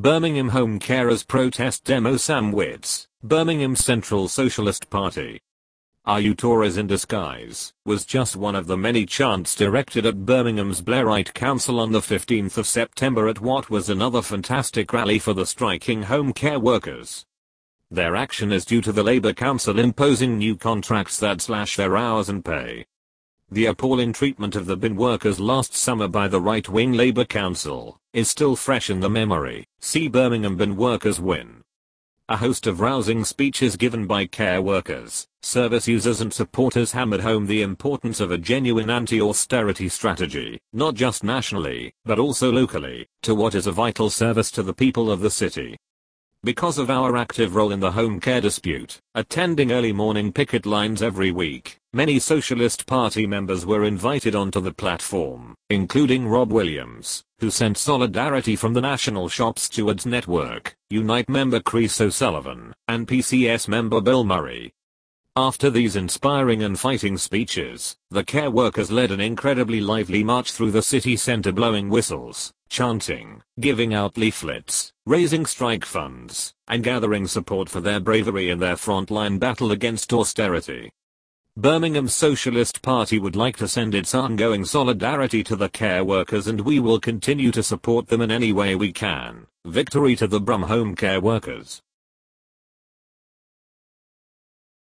Birmingham Home Carers Protest Demo. Sam Witts, Birmingham Central Socialist Party. "Are you Tories in disguise?" was just one of the many chants directed at Birmingham's Blairite Council on the 15th of September at what was another fantastic rally for the striking home care workers. Their action is due to the Labour Council imposing new contracts that slash their hours and pay. The appalling treatment of the bin workers last summer by the right-wing Labour Council is still fresh in the memory. See Birmingham Bin Workers Win. A host of rousing speeches given by care workers, service users and supporters hammered home the importance of a genuine anti-austerity strategy, not just nationally, but also locally, to what is a vital service to the people of the city. Because of our active role in the home care dispute, attending early morning picket lines every week, many Socialist Party members were invited onto the platform, including Rob Williams, who sent solidarity from the National Shop Stewards Network, Unite member Chris O'Sullivan, and PCS member Bill Murray. After these inspiring and fighting speeches, the care workers led an incredibly lively march through the city centre, blowing whistles, chanting, giving out leaflets, raising strike funds, and gathering support for their bravery in their frontline battle against austerity. Birmingham Socialist Party would like to send its ongoing solidarity to the care workers, and we will continue to support them in any way we can. Victory to the Brum home care workers.